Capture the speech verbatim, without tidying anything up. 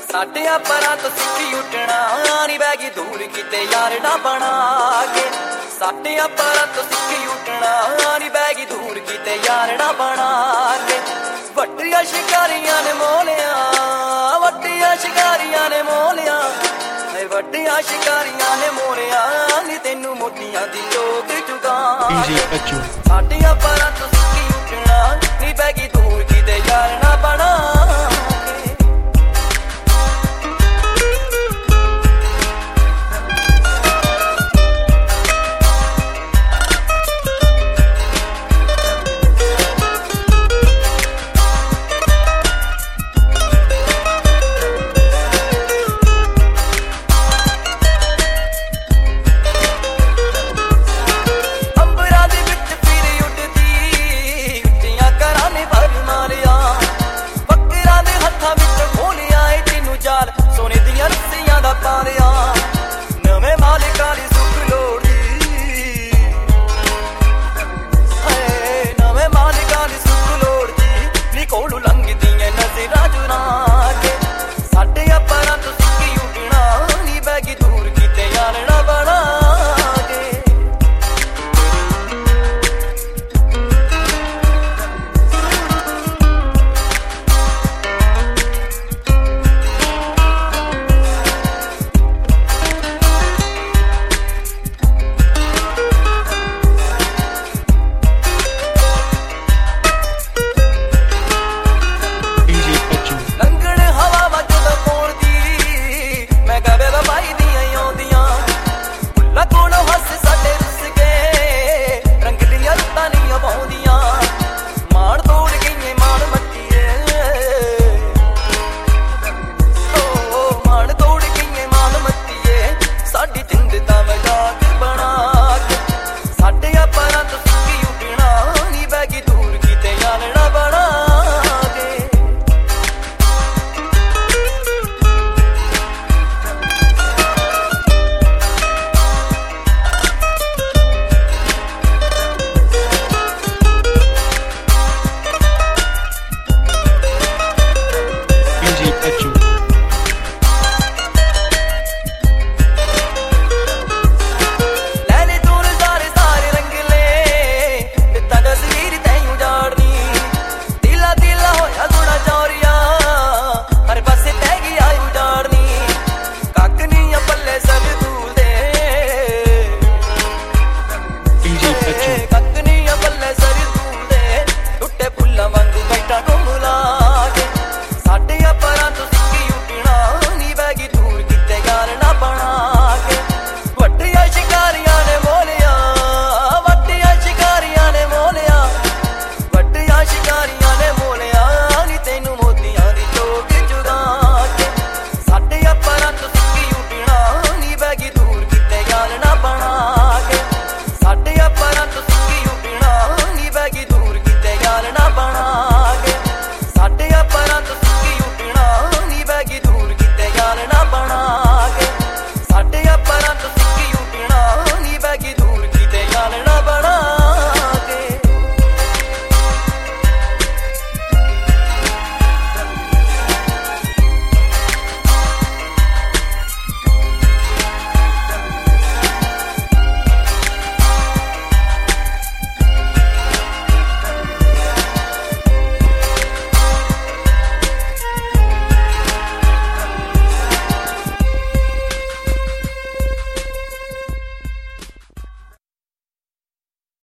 ਸਾਡਿਆਂ ਪਰਾਂ ਤੋਂ ਸਿੱਖੀ ਉੱਠਣਾ ਨੀ ਬਹਿ ਗਈ ਦੂਰ ਕਿਤੇ ਯਾਰ ਨਾ ਬਣਾ ਕੇ ਸਾਡਿਆਂ ਪਰਾਂ ਤੋਂ ਸਿੱਖੀ ਉੱਠਣਾ ਨੀ ਬਹਿ ਗਈ ਦੂਰ ਕਿਤੇ ਯਾਰ ਨਾ ਬਣਾ ਕੇ ਵੱਟੀਆਂ ਸ਼ਿਕਾਰੀਆਂ ਨੇ ਮੋਲਿਆ ਵੱਟੀਆਂ ਸ਼ਿਕਾਰੀਆਂ ਨੇ ਮੋਲਿਆ ਏ ਵੱਟੀਆਂ ਸ਼ਿਕਾਰੀਆਂ ਨੇ ਮੋਲਿਆ ਨੀ ਤੈਨੂੰ ਮੋਤੀਆਂ ਦੀ ਚੋਕ ਚੁਗਾ ਸਾਡਿਆਂ ਪਰਾਂ ਤੋਂ ਸਿੱਖੀ ਉੱਠਣਾ ਨੀ ਬਹਿ ਗਈ ਦੂਰ ਕਿਤੇ ਯਾਰ ਨਾ